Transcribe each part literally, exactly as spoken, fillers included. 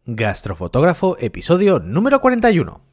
Gastrofotógrafo, episodio número cuarenta y uno.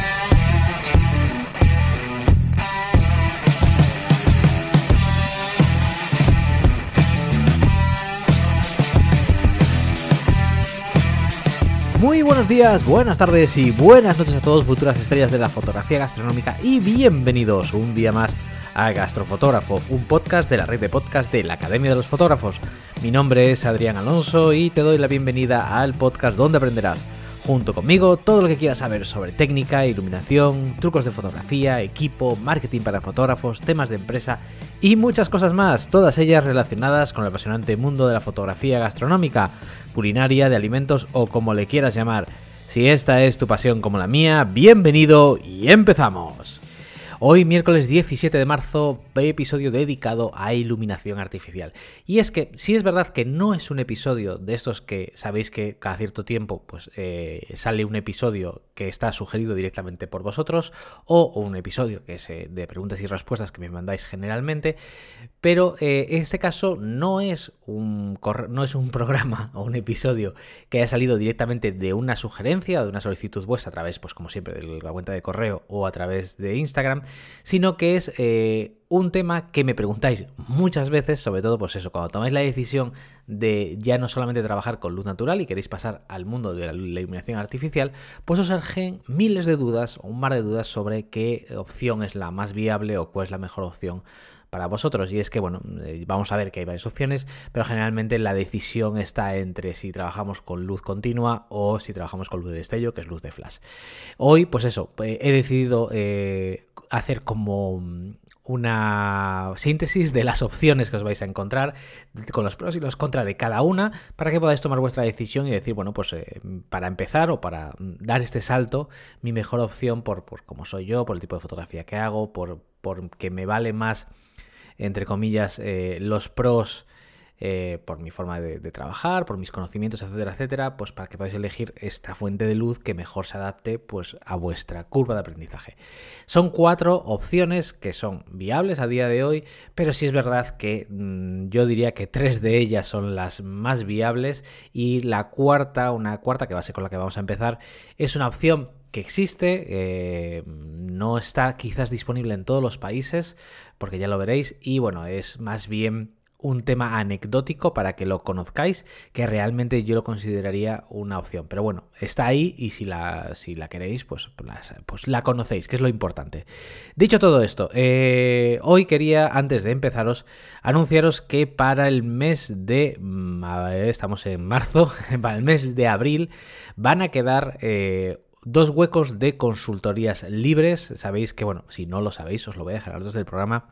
Muy buenos días, buenas tardes y buenas noches a todos, futuras estrellas de la fotografía gastronómica, y bienvenidos un día más a Gastrofotógrafo, un podcast de la red de podcast de la Academia de los Fotógrafos. Mi nombre es Adrián Alonso y te doy la bienvenida al podcast donde aprenderás, junto conmigo, todo lo que quieras saber sobre técnica, iluminación, trucos de fotografía, equipo, marketing para fotógrafos, temas de empresa y muchas cosas más, todas ellas relacionadas con el apasionante mundo de la fotografía gastronómica, culinaria, de alimentos o como le quieras llamar. Si esta es tu pasión como la mía, bienvenido y empezamos. Hoy, miércoles diecisiete de marzo, episodio dedicado a iluminación artificial. Y es que, sí es verdad que no es un episodio de estos que sabéis que cada cierto tiempo pues eh, sale un episodio que está sugerido directamente por vosotros, o, o un episodio que es eh, de preguntas y respuestas que me mandáis generalmente, pero eh, en este caso no es un corre- no es un programa o un episodio que haya salido directamente de una sugerencia o de una solicitud vuestra a través, pues como siempre, de la cuenta de correo o a través de Instagram, sino que es eh, un tema que me preguntáis muchas veces, sobre todo pues eso, cuando tomáis la decisión de ya no solamente trabajar con luz natural y queréis pasar al mundo de la iluminación artificial, pues os surgen miles de dudas o un mar de dudas sobre qué opción es la más viable o cuál es la mejor opción para vosotros. Y es que, bueno, vamos a ver que hay varias opciones, pero generalmente la decisión está entre si trabajamos con luz continua o si trabajamos con luz de destello, que es luz de flash. Hoy, pues eso, he decidido eh, hacer como una síntesis de las opciones que os vais a encontrar, con los pros y los contras de cada una, para que podáis tomar vuestra decisión y decir, bueno, pues eh, para empezar o para dar este salto, mi mejor opción por, por cómo soy yo, por el tipo de fotografía que hago, por, por que me vale más, entre comillas, eh, los pros eh, por mi forma de, de trabajar, por mis conocimientos, etcétera, etcétera, pues para que podáis elegir esta fuente de luz que mejor se adapte pues a vuestra curva de aprendizaje. Son cuatro opciones que son viables a día de hoy, pero sí es verdad que mmm, yo diría que tres de ellas son las más viables y la cuarta, una cuarta que va a ser con la que vamos a empezar, es una opción que existe, eh, no está quizás disponible en todos los países, porque ya lo veréis, y bueno, es más bien un tema anecdótico para que lo conozcáis, que realmente yo lo consideraría una opción. Pero bueno, está ahí y si la, si la queréis, pues, pues, pues la conocéis, que es lo importante. Dicho todo esto, eh, hoy quería, antes de empezaros, anunciaros que para el mes de... Estamos en marzo, para el mes de abril van a quedar... Eh, Dos huecos de consultorías libres. Sabéis que, bueno, si no lo sabéis, os lo voy a dejar a los dos del programa.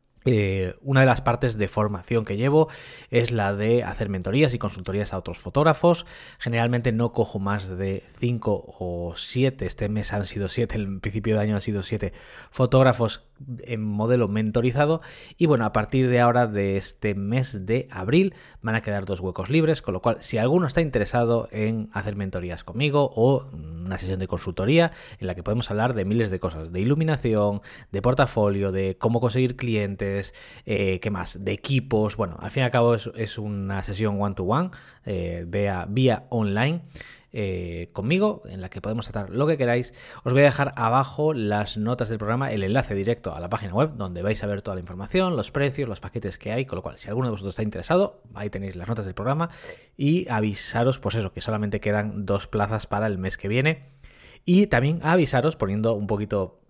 Eh, una de las partes de formación que llevo es la de hacer mentorías y consultorías a otros fotógrafos. Generalmente no cojo más de cinco o siete, este mes han sido siete, el principio de año han sido siete fotógrafos en modelo mentorizado, y bueno, a partir de ahora, de este mes de abril, van a quedar dos huecos libres, con lo cual si alguno está interesado en hacer mentorías conmigo o una sesión de consultoría en la que podemos hablar de miles de cosas, de iluminación, de portafolio, de cómo conseguir clientes, eh, ¿qué más? De equipos, bueno, al fin y al cabo es, es una sesión one to one, eh, vía, vía online, Eh, conmigo, en la que podemos tratar lo que queráis. Os voy a dejar abajo las notas del programa, el enlace directo a la página web donde vais a ver toda la información, los precios, los paquetes que hay, con lo cual si alguno de vosotros está interesado, ahí tenéis las notas del programa, y avisaros pues eso, que solamente quedan dos plazas para el mes que viene, y también avisaros, poniendo un poquito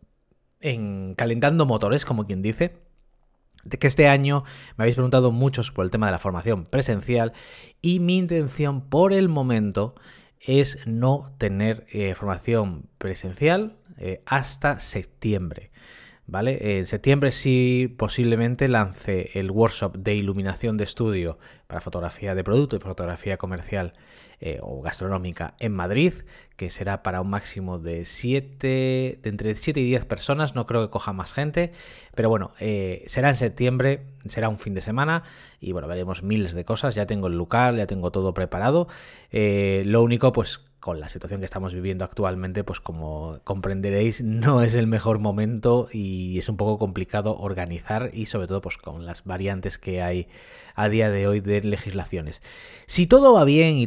en calentando motores, como quien dice, de que este año me habéis preguntado muchos por el tema de la formación presencial, y mi intención por el momento es no tener eh, formación presencial eh, hasta septiembre, ¿vale? En septiembre sí posiblemente lance el workshop de iluminación de estudio para fotografía de producto y fotografía comercial eh, o gastronómica en Madrid, que será para un máximo de siete, de entre siete y diez personas, no creo que coja más gente, pero bueno, eh, será en septiembre, será un fin de semana y bueno, veremos miles de cosas, ya tengo el local, ya tengo todo preparado, eh, lo único pues con la situación que estamos viviendo actualmente, pues como comprenderéis, no es el mejor momento y es un poco complicado organizar y sobre todo pues con las variantes que hay a día de hoy de legislaciones. Si todo va bien y todo fuese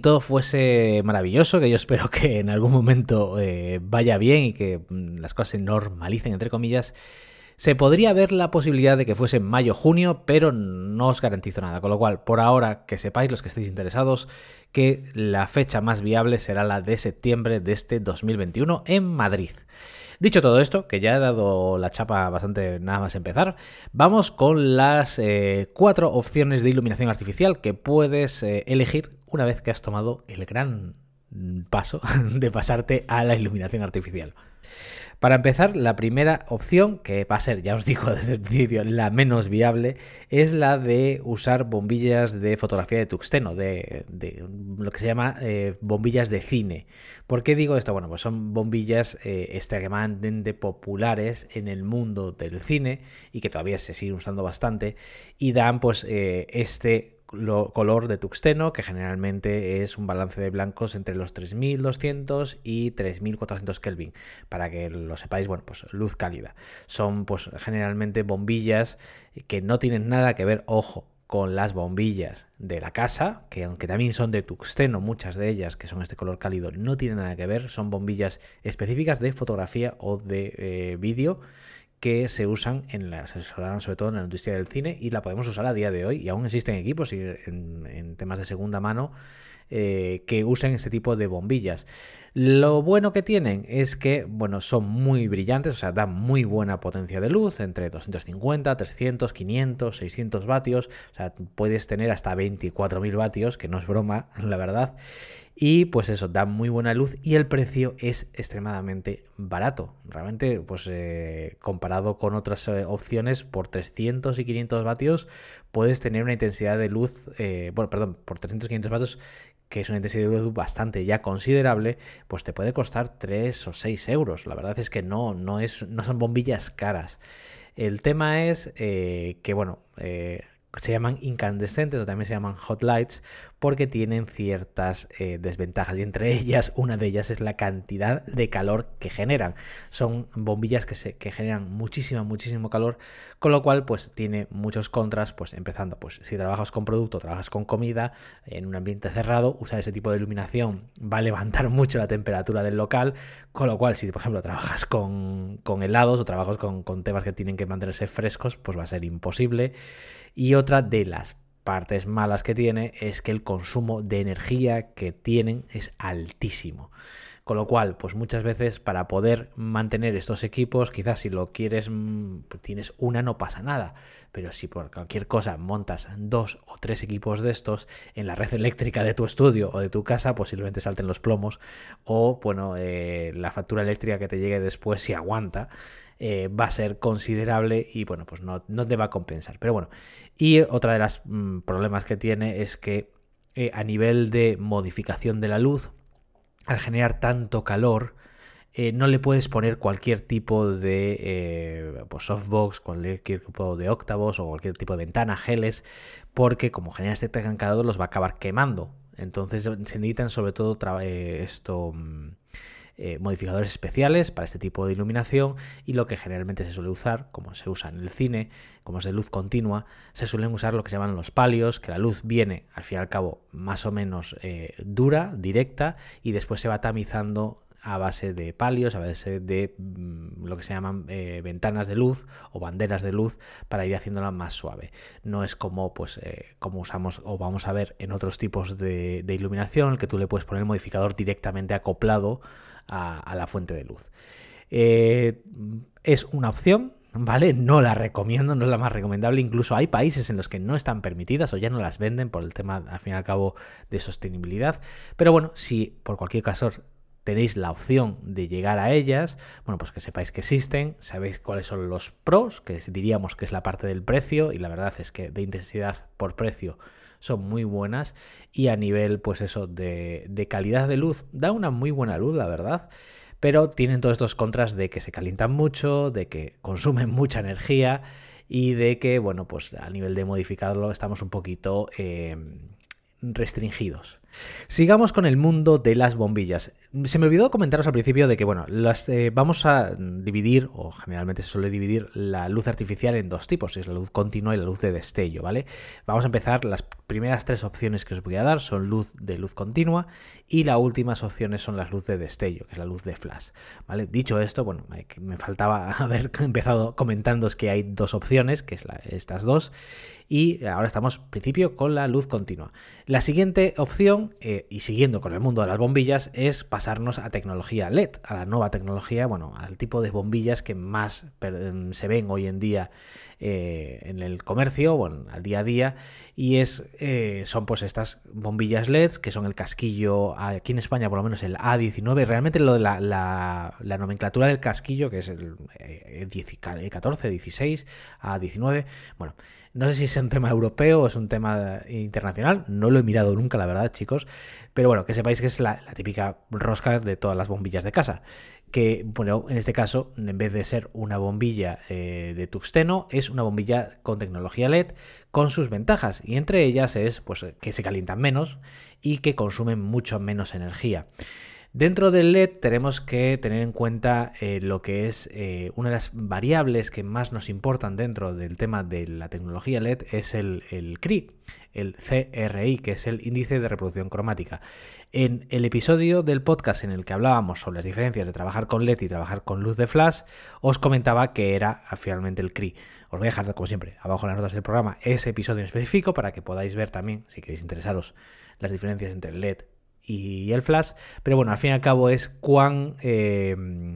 fuese maravilloso, que yo espero que en algún momento eh, vaya bien y que mm, las cosas se normalicen, entre comillas, se podría ver la posibilidad de que fuese mayo-junio, pero no os garantizo nada. Con lo cual, por ahora, que sepáis, los que estéis interesados, que la fecha más viable será la de septiembre de este dos mil veintiuno en Madrid. Dicho todo esto, que ya he dado la chapa bastante nada más empezar, vamos con las eh, cuatro opciones de iluminación artificial que puedes eh, elegir una vez que has tomado el gran paso de pasarte a la iluminación artificial. Para empezar, la primera opción, que va a ser, ya os digo desde el principio, la menos viable, es la de usar bombillas de fotografía de tuxteno, de, de lo que se llama eh, bombillas de cine. ¿Por qué digo esto? Bueno, pues son bombillas eh, extremadamente populares en el mundo del cine y que todavía se siguen usando bastante y dan pues eh, este Lo, color de tuxteno, que generalmente es un balance de blancos entre los tres mil doscientos y tres mil cuatrocientos Kelvin. Para que lo sepáis, bueno, pues luz cálida. Son pues generalmente bombillas que no tienen nada que ver, ojo, con las bombillas de la casa, que aunque también son de tuxteno, muchas de ellas que son este color cálido, no tienen nada que ver, son bombillas específicas de fotografía o de eh, vídeo, que se usan en la, se usan sobre todo en la industria del cine y la podemos usar a día de hoy y aún existen equipos y en, en temas de segunda mano eh, que usan este tipo de bombillas. Lo bueno que tienen es que, bueno, son muy brillantes, o sea, dan muy buena potencia de luz, entre doscientos cincuenta, trescientos, quinientos, seiscientos vatios, o sea, puedes tener hasta veinticuatro mil vatios, que no es broma, la verdad. Y pues eso, da muy buena luz y el precio es extremadamente barato. Realmente, pues eh, comparado con otras eh, opciones, por trescientos y quinientos vatios puedes tener una intensidad de luz, eh, bueno, perdón, por trescientos y quinientos vatios, que es una intensidad de luz bastante ya considerable, pues te puede costar tres o seis euros. La verdad es que no, no, es, no son bombillas caras. El tema es eh, que, bueno... Eh, se llaman incandescentes o también se llaman hot lights porque tienen ciertas eh, desventajas y entre ellas, una de ellas es la cantidad de calor que generan. Son bombillas que, se, que generan muchísimo, muchísimo calor, con lo cual pues tiene muchos contras, pues empezando, pues si trabajas con producto, trabajas con comida, en un ambiente cerrado, usar ese tipo de iluminación va a levantar mucho la temperatura del local, con lo cual si por ejemplo trabajas con, con helados o trabajas con, con temas que tienen que mantenerse frescos, pues va a ser imposible. Y otra de las partes malas que tiene es que el consumo de energía que tienen es altísimo. Con lo cual, pues muchas veces para poder mantener estos equipos, quizás si lo quieres, pues tienes una, no pasa nada. Pero si por cualquier cosa montas dos o tres equipos de estos en la red eléctrica de tu estudio o de tu casa, posiblemente salten los plomos o, bueno, eh, la factura eléctrica que te llegue después, si aguanta, Eh, va a ser considerable y bueno, pues no, no te va a compensar. Pero bueno, y otra de los mmm, problemas que tiene es que eh, a nivel de modificación de la luz, al generar tanto calor, eh, no le puedes poner cualquier tipo de eh, pues softbox, cualquier tipo de octavos o cualquier tipo de ventana, geles, porque como genera este gran calor los va a acabar quemando. Entonces se necesitan sobre todo eh, esto... Mmm, Eh, modificadores especiales para este tipo de iluminación y lo que generalmente se suele usar, como se usa en el cine, como es de luz continua, se suelen usar lo que se llaman los palios, que la luz viene al fin y al cabo más o menos eh, dura, directa y después se va tamizando a base de palios, a base de mmm, lo que se llaman eh, ventanas de luz o banderas de luz para ir haciéndola más suave. No es como pues eh, como usamos o vamos a ver en otros tipos de, de iluminación, que tú le puedes poner el modificador directamente acoplado a, a la fuente de luz. Eh, es una opción, ¿vale? No la recomiendo, no es la más recomendable. Incluso hay países en los que no están permitidas o ya no las venden por el tema, al fin y al cabo, de sostenibilidad. Pero bueno, si por cualquier caso tenéis la opción de llegar a ellas, bueno, pues que sepáis que existen, sabéis cuáles son los pros, que diríamos que es la parte del precio, y la verdad es que de intensidad por precio son muy buenas, y a nivel, pues eso, de, de calidad de luz, da una muy buena luz, la verdad, pero tienen todos estos contras de que se calientan mucho, de que consumen mucha energía, y de que, bueno, pues a nivel de modificarlo estamos un poquito eh, restringidos. Sigamos con el mundo de las bombillas. Se me olvidó comentaros al principio de que, bueno, las eh, vamos a dividir, o generalmente se suele dividir la luz artificial en dos tipos, es la luz continua y la luz de destello, ¿vale? Vamos a empezar, las primeras tres opciones que os voy a dar son luz de luz continua y las últimas opciones son las luz de destello, que es la luz de flash, ¿vale? Dicho esto, bueno, me faltaba haber empezado comentándoos que hay dos opciones, que es la, estas dos, y ahora estamos al principio con la luz continua. La siguiente opción, eh, y siguiendo con el mundo de las bombillas, es pasarnos a tecnología L E D, a la nueva tecnología, bueno, al tipo de bombillas que más se ven hoy en día eh, en el comercio, bueno, al día a día, y es eh, son pues estas bombillas L E D, que son el casquillo, aquí en España por lo menos el A diecinueve, realmente lo de la, la, la nomenclatura del casquillo, que es el eh, catorce, dieciséis, A diecinueve, bueno, no sé si es un tema europeo o es un tema internacional, no lo he mirado nunca, la verdad, chicos, pero bueno, que sepáis que es la, la típica rosca de todas las bombillas de casa, que, bueno, en este caso, en vez de ser una bombilla eh, de tungsteno, es una bombilla con tecnología L E D, con sus ventajas, y entre ellas es pues, que se calientan menos y que consumen mucho menos energía. Dentro del L E D tenemos que tener en cuenta eh, lo que es eh, una de las variables que más nos importan dentro del tema de la tecnología L E D es el, el C R I, el C R I, que es el índice de reproducción cromática. En el episodio del podcast en el que hablábamos sobre las diferencias de trabajar con L E D y trabajar con luz de flash, os comentaba que era finalmente el C R I. Os voy a dejar, como siempre, abajo en las notas del programa ese episodio en específico para que podáis ver también, si queréis interesaros, las diferencias entre el L E D y el flash, pero bueno, al fin y al cabo es cuán, eh,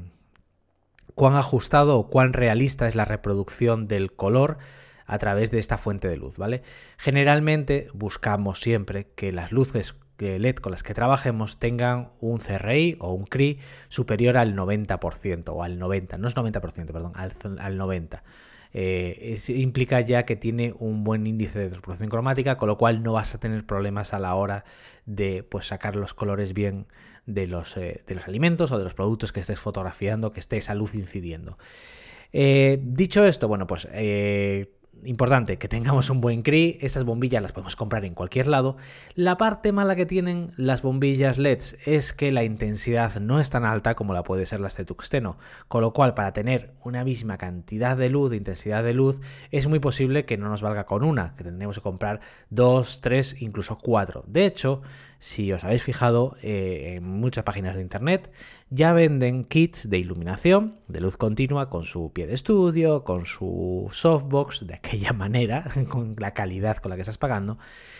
cuán ajustado o cuán realista es la reproducción del color a través de esta fuente de luz, ¿vale? Generalmente buscamos siempre que las luces L E D con las que trabajemos tengan un C R I o un C R I superior al noventa por ciento o al noventa, no es noventa por ciento, perdón, al, al noventa por ciento. Eh, es, implica ya que tiene un buen índice de reproducción cromática, con lo cual no vas a tener problemas a la hora de pues, sacar los colores bien de los, eh, de los alimentos o de los productos que estés fotografiando, que esté esa luz incidiendo. Eh, dicho esto, bueno, pues eh, importante que tengamos un buen C R I. Estas bombillas las podemos comprar en cualquier lado. La parte mala que tienen las bombillas L E Ds es que la intensidad no es tan alta como la puede ser las de tungsteno, con lo cual para tener una misma cantidad de luz, de intensidad de luz, es muy posible que no nos valga con una, que tendremos que comprar dos, tres, incluso cuatro. De hecho, si os habéis fijado, eh, en muchas páginas de internet ya venden kits de iluminación, de luz continua, con su pie de estudio, con su softbox, de aquella manera, con la calidad con la que estás pagando,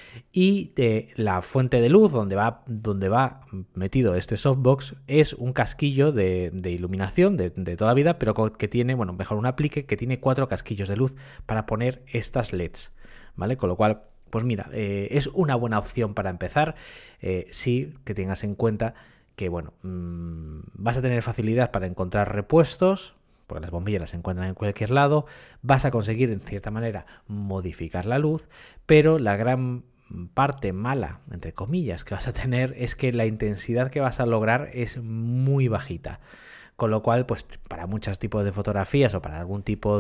y de la fuente de luz donde va, donde va metido este softbox es un casquillo de, de iluminación de, de toda la vida, pero que tiene, bueno, mejor un aplique que tiene cuatro casquillos de luz para poner estas L E Ds, ¿vale? Con lo cual, pues mira, eh, es una buena opción para empezar, eh, sí que tengas en cuenta que, bueno, mmm, vas a tener facilidad para encontrar repuestos, porque las bombillas las encuentran en cualquier lado, vas a conseguir, en cierta manera, modificar la luz, pero la gran parte mala, entre comillas, que vas a tener es que la intensidad que vas a lograr es muy bajita. Con lo cual, pues para muchos tipos de fotografías o para algún tipo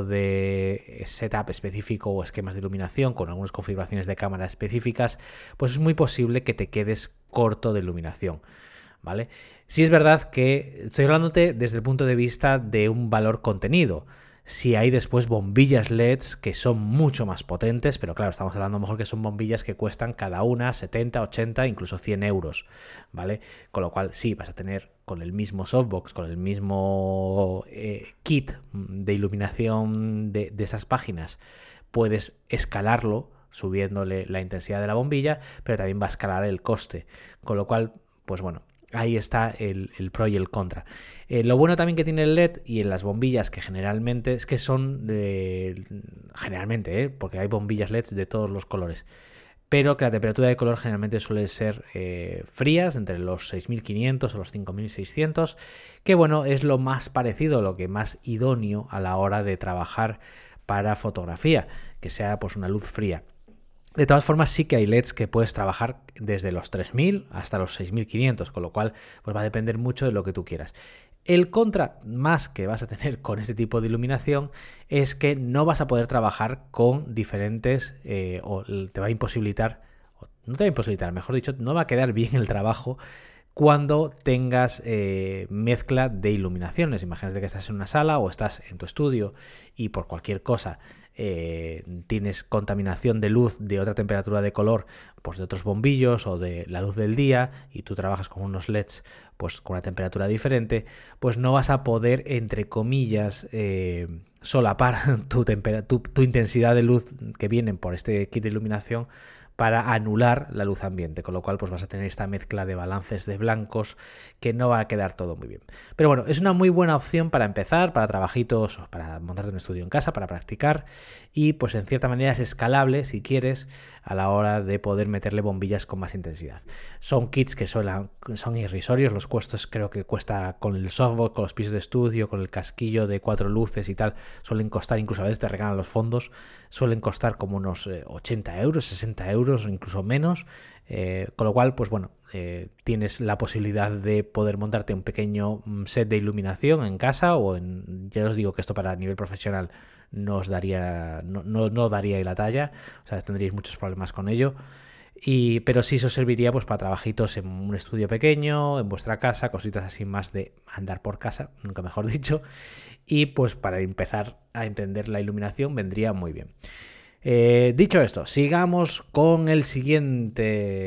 de setup específico o esquemas de iluminación con algunas configuraciones de cámara específicas, pues es muy posible que te quedes corto de iluminación, ¿vale? Sí es verdad que estoy hablándote desde el punto de vista de un valor contenido. Si hay después bombillas L E Ds que son mucho más potentes, pero claro, estamos hablando a lo mejor que son bombillas que cuestan cada una setenta, ochenta, incluso cien euros, ¿vale? Con lo cual sí, vas a tener con el mismo softbox, con el mismo eh, kit de iluminación de, de esas páginas, puedes escalarlo subiéndole la intensidad de la bombilla, pero también va a escalar el coste, con lo cual, pues bueno, ahí está el, el pro y el contra. Eh, lo bueno también que tiene el L E D y en las bombillas, que generalmente es que son, eh, generalmente, eh, porque hay bombillas L E Ds de todos los colores, pero que la temperatura de color generalmente suele ser eh, frías, entre los seis mil quinientos o los cinco mil seiscientos, que bueno, es lo más parecido, lo que más idóneo a la hora de trabajar para fotografía, que sea pues una luz fría. De todas formas, sí que hay L E Ds que puedes trabajar desde los tres mil hasta los seis mil quinientos, con lo cual pues va a depender mucho de lo que tú quieras. El contra más que vas a tener con este tipo de iluminación es que no vas a poder trabajar con diferentes, eh, o te va a imposibilitar, no te va a imposibilitar, mejor dicho, no va a quedar bien el trabajo cuando tengas eh, mezcla de iluminaciones. Imagínate que estás en una sala o estás en tu estudio y por cualquier cosa eh, tienes contaminación de luz de otra temperatura de color, pues de otros bombillos o de la luz del día, y tú trabajas con unos L E Ds pues con una temperatura diferente, pues no vas a poder, entre comillas, eh, solapar tu, tu, tu intensidad de luz que vienen por este kit de iluminación para anular la luz ambiente, con lo cual pues vas a tener esta mezcla de balances de blancos que no va a quedar todo muy bien. Pero bueno, es una muy buena opción para empezar, para trabajitos, para montarte un estudio en casa, para practicar, y pues en cierta manera es escalable si quieres a la hora de poder meterle bombillas con más intensidad. Son kits que son, son irrisorios, los costos creo que cuesta con el softbox, con los pisos de estudio, con el casquillo de cuatro luces y tal, suelen costar, incluso a veces te regalan los fondos, suelen costar como unos eh, ochenta euros, sesenta euros o incluso menos, eh, con lo cual pues bueno, eh, tienes la posibilidad de poder montarte un pequeño set de iluminación en casa, o en, ya os digo que esto para nivel profesional no os daría, no, no, no daría la talla, o sea, tendríais muchos problemas con ello. Y, pero sí os serviría pues para trabajitos en un estudio pequeño, en vuestra casa, cositas así más de andar por casa, nunca mejor dicho, y pues para empezar a entender la iluminación vendría muy bien. Eh, dicho esto, sigamos con el siguiente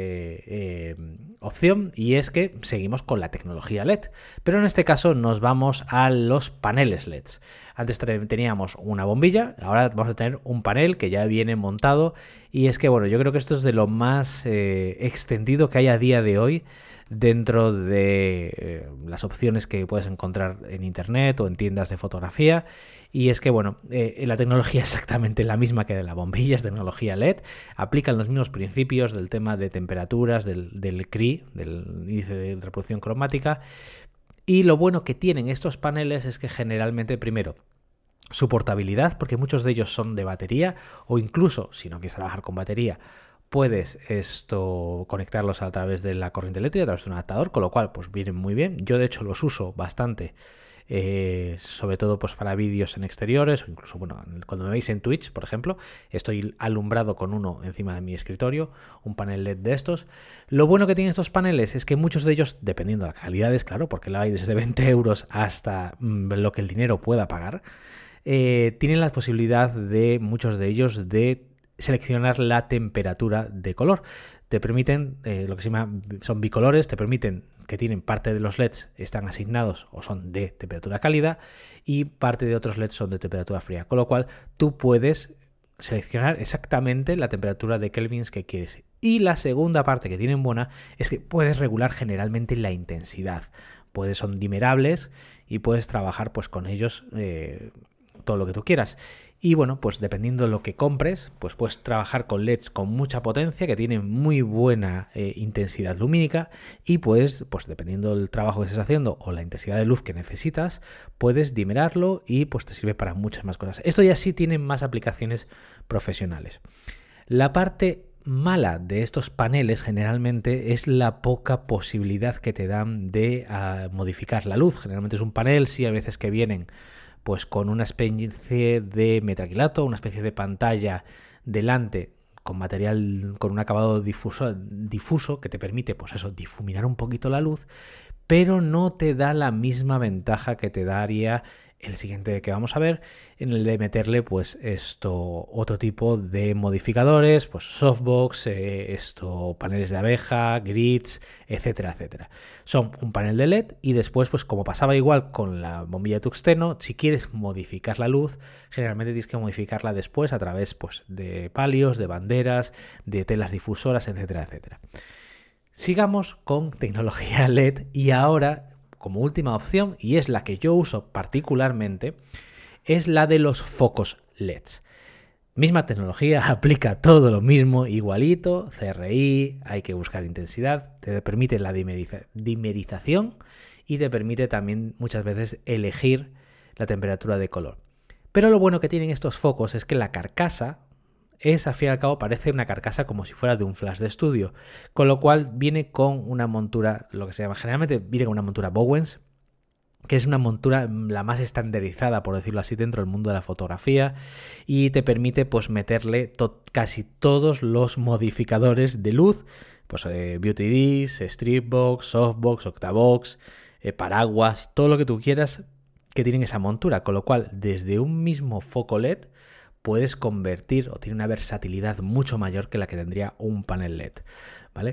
eh, opción, y es que seguimos con la tecnología L E D, pero en este caso nos vamos a los paneles L E Ds. Antes teníamos una bombilla, ahora vamos a tener un panel que ya viene montado, y es que bueno, yo creo que esto es de lo más eh, extendido que hay a día de hoy dentro de eh, las opciones que puedes encontrar en internet o en tiendas de fotografía. Y es que bueno, eh, la tecnología es exactamente la misma que de la bombilla, es tecnología L E D, aplican los mismos principios del tema de temperaturas, del, del C R I, del índice de reproducción cromática. Y lo bueno que tienen estos paneles es que generalmente, primero, su portabilidad, porque muchos de ellos son de batería, o incluso, si no quieres trabajar con batería, puedes esto conectarlos a través de la corriente eléctrica, a través de un adaptador, con lo cual pues vienen muy bien. Yo de hecho los uso bastante, eh, sobre todo pues para vídeos en exteriores, o incluso bueno, cuando me veis en Twitch, por ejemplo, estoy alumbrado con uno encima de mi escritorio, un panel L E D de estos. Lo bueno que tienen estos paneles es que muchos de ellos, dependiendo de las calidades, claro, porque la hay desde veinte euros hasta mmm, lo que el dinero pueda pagar, eh, tienen la posibilidad de, muchos de ellos, de seleccionar la temperatura de color. Te permiten, eh, lo que se llama, son bicolores, te permiten que tienen parte de los L E Ds están asignados o son de temperatura cálida, y parte de otros L E Ds son de temperatura fría, con lo cual tú puedes seleccionar exactamente la temperatura de kelvins que quieres. Y la segunda parte que tienen buena es que puedes regular generalmente la intensidad. Puedes, son dimerables y puedes trabajar pues con ellos eh, todo lo que tú quieras. Y bueno, pues dependiendo de lo que compres, pues puedes trabajar con L E Ds con mucha potencia, que tienen muy buena eh, intensidad lumínica, y puedes, pues dependiendo del trabajo que estés haciendo o la intensidad de luz que necesitas, puedes dimerarlo y pues te sirve para muchas más cosas. Esto ya sí tiene más aplicaciones profesionales. La parte mala de estos paneles generalmente es la poca posibilidad que te dan de uh, modificar la luz. Generalmente es un panel, sí, a veces que vienen pues con una especie de metacrilato, una especie de pantalla delante con material, con un acabado difuso, difuso que te permite, pues eso, difuminar un poquito la luz, pero no te da la misma ventaja que te daría el siguiente que vamos a ver, en el de meterle pues esto, otro tipo de modificadores, pues softbox, eh, esto, paneles de abeja, grids, etcétera, etcétera. Son un panel de L E D, y después, pues como pasaba igual con la bombilla de tungsteno, si quieres modificar la luz, generalmente tienes que modificarla después a través pues de palios, de banderas, de telas difusoras, etcétera, etcétera. Sigamos con tecnología L E D, y ahora, como última opción, y es la que yo uso particularmente, es la de los focos L E Ds. Misma tecnología, aplica todo lo mismo, igualito, C R I, hay que buscar intensidad, te permite la dimeriza- dimerización y te permite también muchas veces elegir la temperatura de color. Pero lo bueno que tienen estos focos es que la carcasa es, al fin y al cabo, parece una carcasa como si fuera de un flash de estudio, con lo cual viene con una montura, lo que se llama, generalmente viene con una montura Bowens, que es una montura la más estandarizada, por decirlo así, dentro del mundo de la fotografía, y te permite pues meterle to- casi todos los modificadores de luz, pues eh, Beauty Disc, Stripbox, Softbox, Octavox, eh, paraguas, todo lo que tú quieras que tienen esa montura, con lo cual desde un mismo foco L E D puedes convertir, o tiene una versatilidad mucho mayor que la que tendría un panel L E D, ¿vale?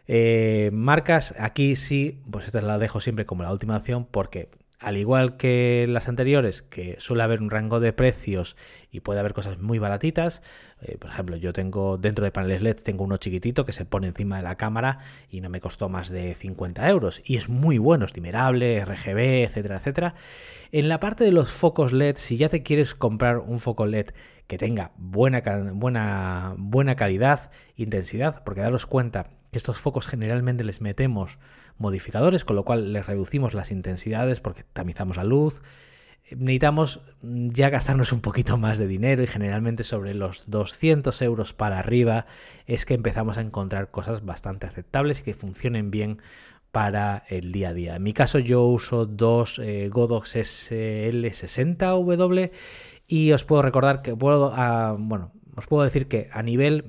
Eh, marcas, aquí sí, pues esta la dejo siempre como la última opción, porque al igual que las anteriores, que suele haber un rango de precios y puede haber cosas muy baratitas, eh, por ejemplo, yo tengo dentro de paneles L E D, tengo uno chiquitito que se pone encima de la cámara y no me costó más de cincuenta euros, y es muy bueno, es dimerable, R G B, etcétera, etcétera. En la parte de los focos L E D, si ya te quieres comprar un foco L E D que tenga buena, buena, buena calidad, intensidad, porque daros cuenta que estos focos generalmente les metemos modificadores, con lo cual les reducimos las intensidades porque tamizamos la luz. Necesitamos ya gastarnos un poquito más de dinero, y generalmente sobre los doscientos euros para arriba es que empezamos a encontrar cosas bastante aceptables y que funcionen bien para el día a día. En mi caso yo uso dos eh, Godox S L sesenta W, y os puedo recordar que puedo, uh, bueno, os puedo decir que a nivel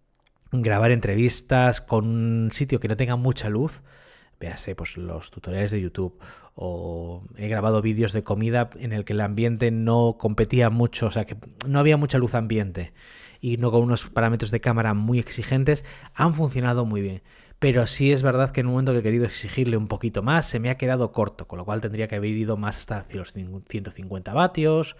grabar entrevistas con un sitio que no tenga mucha luz, véase pues los tutoriales de YouTube, o he grabado vídeos de comida en el que el ambiente no competía mucho, o sea que no había mucha luz ambiente y no con unos parámetros de cámara muy exigentes, han funcionado muy bien. Pero sí es verdad que en un momento que he querido exigirle un poquito más se me ha quedado corto, con lo cual tendría que haber ido más hasta los ciento cincuenta vatios,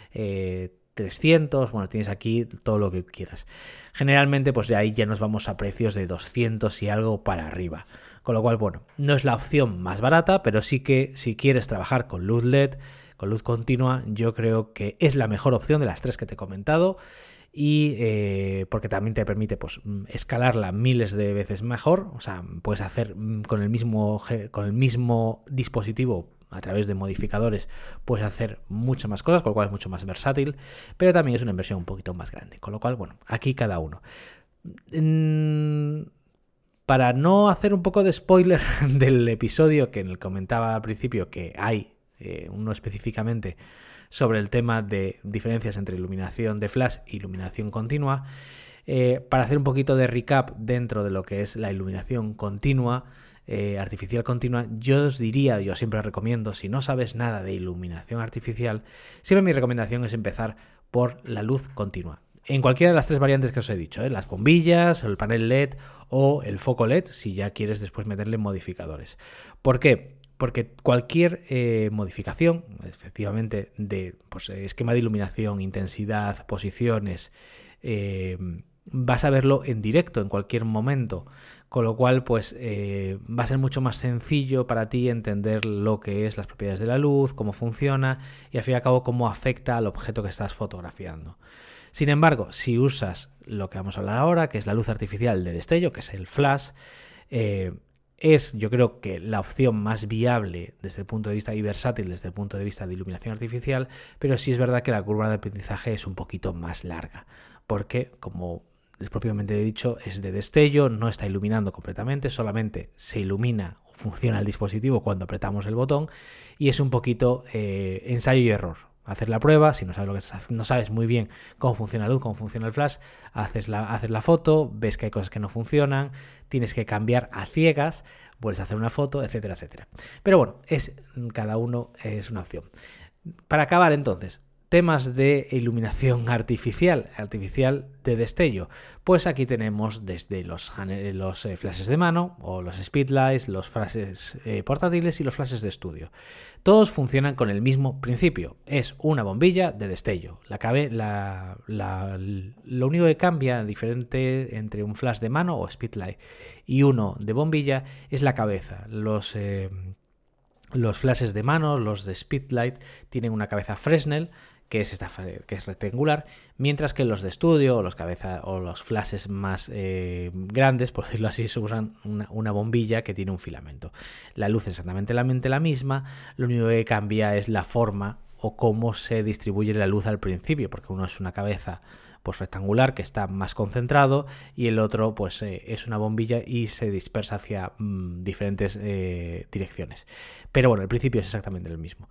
eh, trescientos, bueno, tienes aquí todo lo que quieras. Generalmente pues de ahí ya nos vamos a precios de doscientos y algo para arriba, con lo cual, bueno, no es la opción más barata, pero sí que si quieres trabajar con luz L E D, con luz continua, yo creo que es la mejor opción de las tres que te he comentado, y eh, porque también te permite pues escalarla miles de veces mejor, o sea, puedes hacer con el mismo, con el mismo dispositivo, a través de modificadores, puedes hacer muchas más cosas, con lo cual es mucho más versátil, pero también es una inversión un poquito más grande, con lo cual, bueno, aquí cada uno. En... Para no hacer un poco de spoiler del episodio que comentaba al principio, que hay eh, uno específicamente sobre el tema de diferencias entre iluminación de flash e iluminación continua, eh, para hacer un poquito de recap dentro de lo que es la iluminación continua, eh, artificial continua, yo os diría, yo siempre recomiendo, si no sabes nada de iluminación artificial, siempre mi recomendación es empezar por la luz continua. En cualquiera de las tres variantes que os he dicho, ¿eh? Las bombillas, el panel L E D o el foco L E D, si ya quieres después meterle modificadores. ¿Por qué? Porque cualquier eh, modificación, efectivamente, de pues, esquema de iluminación, intensidad, posiciones, eh, vas a verlo en directo en cualquier momento, con lo cual pues eh, va a ser mucho más sencillo para ti entender lo que es las propiedades de la luz, cómo funciona y al fin y al cabo cómo afecta al objeto que estás fotografiando. Sin embargo, si usas lo que vamos a hablar ahora, que es la luz artificial de destello, que es el flash, eh, es yo creo que la opción más viable desde el punto de vista y versátil desde el punto de vista de iluminación artificial, pero sí es verdad que la curva de aprendizaje es un poquito más larga, porque como les propiamente he dicho, es de destello, no está iluminando completamente, solamente se ilumina o funciona el dispositivo cuando apretamos el botón, y es un poquito eh, ensayo y error. Hacer la prueba, si no sabes lo que estás, no sabes muy bien cómo funciona la luz, cómo funciona el flash, haces la, haces la foto, ves que hay cosas que no funcionan, tienes que cambiar a ciegas, vuelves a hacer una foto, etcétera, etcétera. Pero bueno, es, cada uno es una opción. Para acabar entonces, temas de iluminación artificial, artificial de destello. Pues aquí tenemos desde los, los eh, flashes de mano o los speedlights, los flashes eh, portátiles y los flashes de estudio. Todos funcionan con el mismo principio. Es una bombilla de destello. La cabe, la, la, lo único que cambia diferente entre un flash de mano o speedlight y uno de bombilla es la cabeza. Los... Eh, Los flashes de mano, los de speedlight, tienen una cabeza Fresnel, que es, esta, que es rectangular, mientras que los de estudio o los, cabeza, o los flashes más eh, grandes, por decirlo así, se usan una, una bombilla que tiene un filamento. La luz es exactamente la, la misma, lo único que cambia es la forma o cómo se distribuye la luz al principio, porque uno es una cabeza pues rectangular que está más concentrado, y el otro pues eh, es una bombilla y se dispersa hacia mmm, diferentes eh, direcciones. Pero bueno, el principio es exactamente el mismo.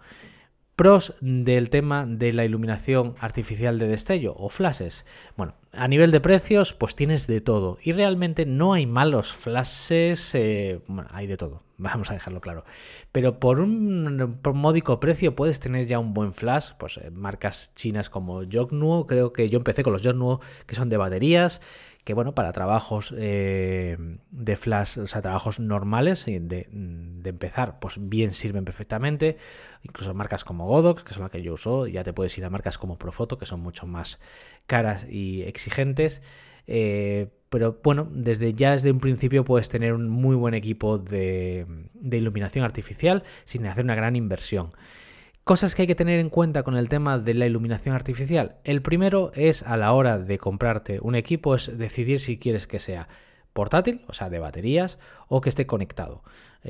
Pros del tema de la iluminación artificial de destello o flashes. Bueno, a nivel de precios, pues tienes de todo. Y realmente no hay malos flashes. Eh, bueno, hay de todo. Vamos a dejarlo claro. Pero por un, por un módico precio puedes tener ya un buen flash. Pues eh, marcas chinas como Yongnuo. Creo que yo empecé con los Yongnuo, que son de baterías. Que bueno, para trabajos eh, de flash, o sea, trabajos normales de, de empezar, pues bien sirven perfectamente. Incluso marcas como Godox, que son las que yo uso, ya te puedes ir a marcas como Profoto, que son mucho más caras y exigentes. Eh, pero bueno, desde ya desde un principio puedes tener un muy buen equipo de, de iluminación artificial sin hacer una gran inversión. Cosas que hay que tener en cuenta con el tema de la iluminación artificial. El primero es, a la hora de comprarte un equipo, es decidir si quieres que sea portátil, o sea, de baterías, o que esté conectado.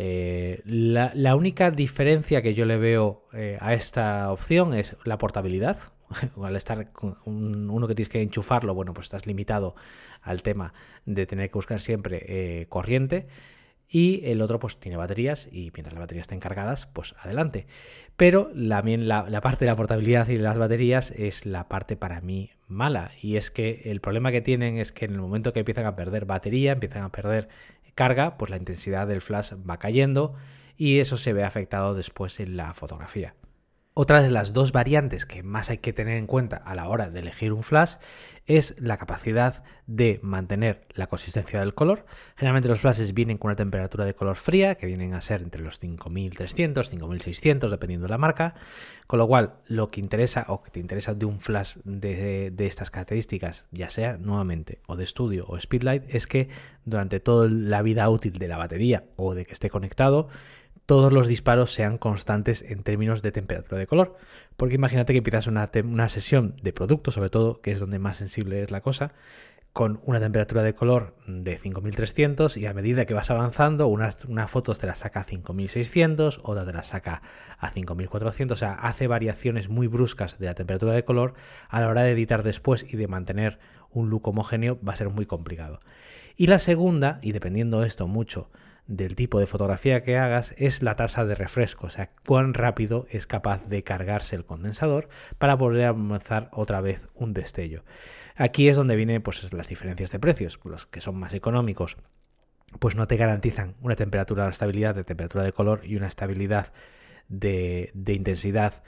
Eh, la, la única diferencia que yo le veo eh, a esta opción es la portabilidad. Al estar con un, uno que tienes que enchufarlo, bueno, pues estás limitado al tema de tener que buscar siempre eh, corriente. Y el otro pues tiene baterías y mientras las baterías estén cargadas, pues adelante. Pero también la, la parte de la portabilidad y de las baterías es la parte para mí mala. Y es que el problema que tienen es que en el momento que empiezan a perder batería, empiezan a perder carga, pues la intensidad del flash va cayendo y eso se ve afectado después en la fotografía. Otra de las dos variantes que más hay que tener en cuenta a la hora de elegir un flash es la capacidad de mantener la consistencia del color. Generalmente los flashes vienen con una temperatura de color fría, que vienen a ser entre los cinco mil trescientos, cinco mil seiscientos, dependiendo de la marca. Con lo cual, lo que interesa o que te interesa de un flash de, de estas características, ya sea nuevamente o de estudio o speedlight, es que durante toda la vida útil de la batería o de que esté conectado, todos los disparos sean constantes en términos de temperatura de color. Porque imagínate que empiezas una, una sesión de producto, sobre todo, que es donde más sensible es la cosa, con una temperatura de color de cinco mil trescientos y a medida que vas avanzando, unas, una foto te la saca a cinco mil seiscientos, otra te la saca a cinco mil cuatrocientos, o sea, hace variaciones muy bruscas de la temperatura de color. A la hora de editar después y de mantener un look homogéneo va a ser muy complicado. Y la segunda, y dependiendo esto mucho del tipo de fotografía que hagas, es la tasa de refresco, o sea, cuán rápido es capaz de cargarse el condensador para poder avanzar otra vez un destello. Aquí es donde vienen pues las diferencias de precios. Los que son más económicos pues no te garantizan una temperatura, una estabilidad de temperatura de color y una estabilidad de, de intensidad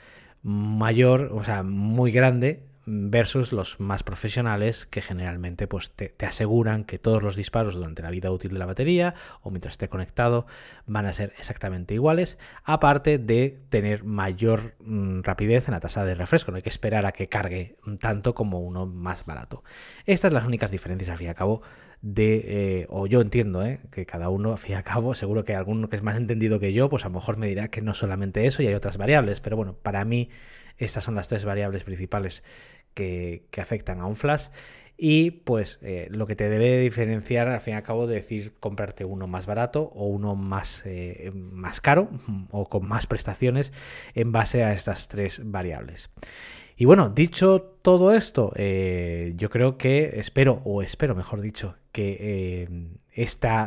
mayor, o sea, muy grande, versus los más profesionales que generalmente pues te, te aseguran que todos los disparos durante la vida útil de la batería o mientras esté conectado van a ser exactamente iguales, aparte de tener mayor mmm, rapidez en la tasa de refresco. No hay que esperar a que cargue tanto como uno más barato. Estas son las únicas diferencias al fin y al cabo de, eh, o yo entiendo eh, que cada uno al fin y al cabo, seguro que alguno que es más entendido que yo, pues a lo mejor me dirá que no solamente eso y hay otras variables, pero bueno, para mí estas son las tres variables principales que, que afectan a un flash y pues eh, lo que te debe diferenciar al fin y al cabo de decir comprarte uno más barato o uno más, eh, más caro o con más prestaciones en base a estas tres variables. Y bueno, dicho todo esto, eh, yo creo que espero, o espero mejor dicho, que eh, esta,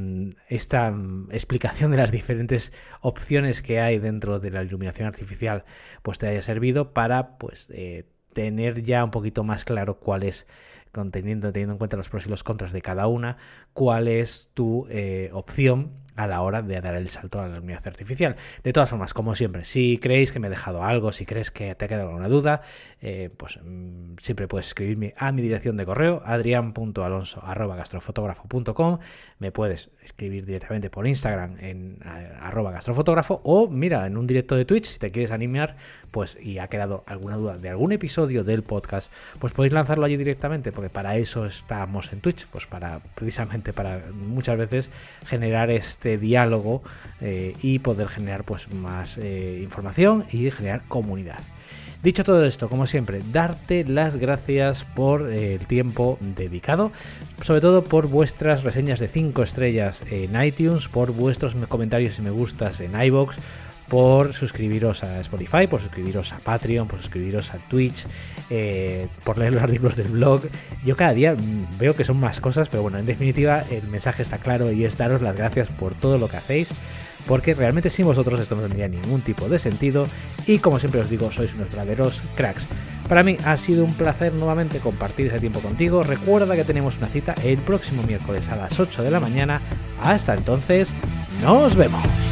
esta explicación de las diferentes opciones que hay dentro de la iluminación artificial pues te haya servido para pues eh, tener ya un poquito más claro cuál es, teniendo, teniendo en cuenta los pros y los contras de cada una, cuál es tu eh, opción a la hora de dar el salto a la iluminación artificial. De todas formas, como siempre, si creéis que me he dejado algo, si crees que te ha quedado alguna duda, eh, pues mmm, siempre puedes escribirme a mi dirección de correo, adrian punto alonso arroba gastrofotógrafo punto com. Me puedes escribir directamente por Instagram en arroba gastrofotógrafo, o mira, en un directo de Twitch, si te quieres animar, pues y ha quedado alguna duda de algún episodio del podcast, pues podéis lanzarlo allí directamente, porque para eso estamos en Twitch, pues para precisamente para muchas veces generar este diálogo eh, y poder generar pues más eh, información y generar comunidad. Dicho todo esto, como siempre, darte las gracias por eh, el tiempo dedicado, sobre todo por vuestras reseñas de cinco estrellas en iTunes, por vuestros comentarios y me gustas en iVoox, por suscribiros a Spotify, por suscribiros a Patreon, por suscribiros a Twitch, eh, por leer los artículos del blog. Yo cada día veo que son más cosas, pero bueno, en definitiva el mensaje está claro y es daros las gracias por todo lo que hacéis, porque realmente sin vosotros esto no tendría ningún tipo de sentido y como siempre os digo, sois unos verdaderos cracks. Para mí ha sido un placer nuevamente compartir ese tiempo contigo. Recuerda que tenemos una cita el próximo miércoles a las ocho de la mañana. Hasta entonces, nos vemos.